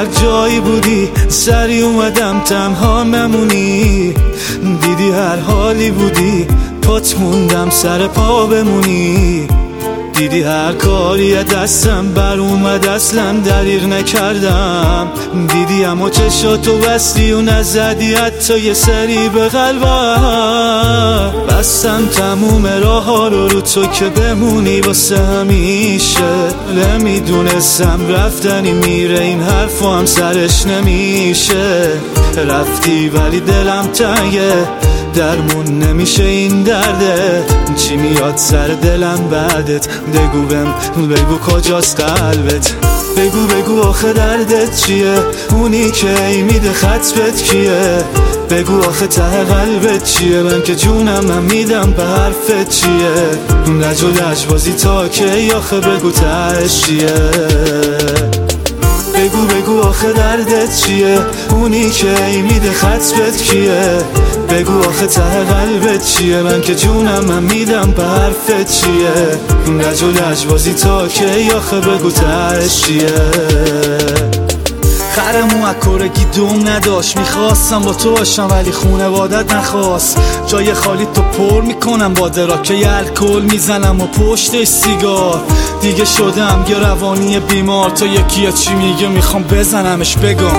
هر جایی بودی سری اومدم تنها نمونی، دیدی هر حالی بودی پات موندم سر پا بمونی، دیدی هر کاری دستم بر اومد اصلا دریغ نکردم، دیدی اما چشاتو بستی و نزدی حتی یه سری به قلبم، بستم تموم راه ها رو تو که بمونی واسه همیشه، نمیدونستم رفتنی میره این حرفو هم سرش نمیشه، رفتی ولی دلم تنگه درمون نمیشه این درده، چی میاد سر دلم بعدت، بگو کجاست قلبت، بگو آخه دردت چیه، اونی که ای میده خطبت کیه، بگو آخه ته قلبت چیه، من که جونم هم میدم به حرفت چیه، لج و لجبازی تا کی آخه بگو تهش چیه، بگو آخه دردت چیه، اونی که ای میده خطبت کیه، بگو آخه ته قلبت چیه، من که جونم هم میدم به حرفت چیه، لج و لجبازی تا کی آخه بگو تهش چیه. خرمو اکورگی دوم نداشت، میخواستم با تو باشم ولی خونوادت نخواست، جای خالی تو پر میکنم با دراکه یه الکل میزنم و پشتش سیگار، دیگه شدم یه روانی بیمار، تو یکی چی میگه میخوام بزنمش بگم.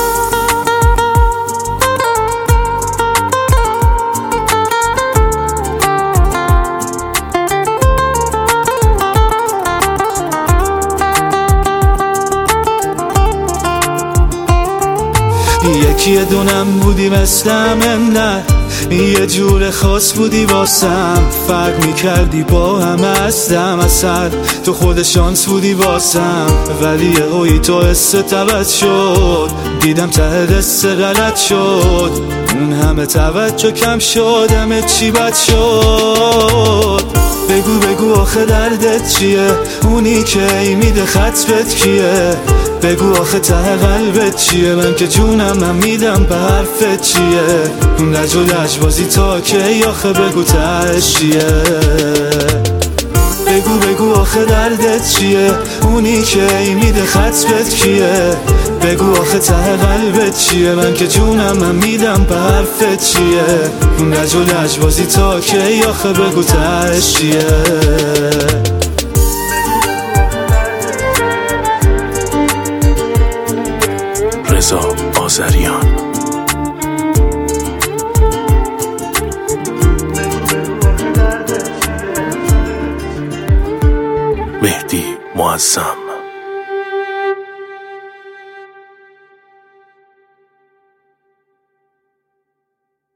یکی دونم بودی مثلم نه، یه جور خاص بودی واسم، فرق میکردی با همه هستم اصلا، تو خود شانس بودی واسم، ولی یه هوی تو حست عوض شد، دیدم ته دست غلط شد، اون همه توجه کم شد، همه چی بد شد، بگو آخه دردت چیه، اونی که ای میده خطبت کیه، بگو آخه ته قلبت چیه، من که جونم هم میدم به حرفت چیه، لج و لجبازی تا کی آخه بگو تهش چیه، بگو آخه دردت چیه، اونی که ای میده خطبت کیه، بگو آخه ته قلبت چیه، من که جونم هم میدم به حرفت چیه، لج و لجبازی تا کی آخه بگو تهش چیه. رضا آذریان. مهدی معظم.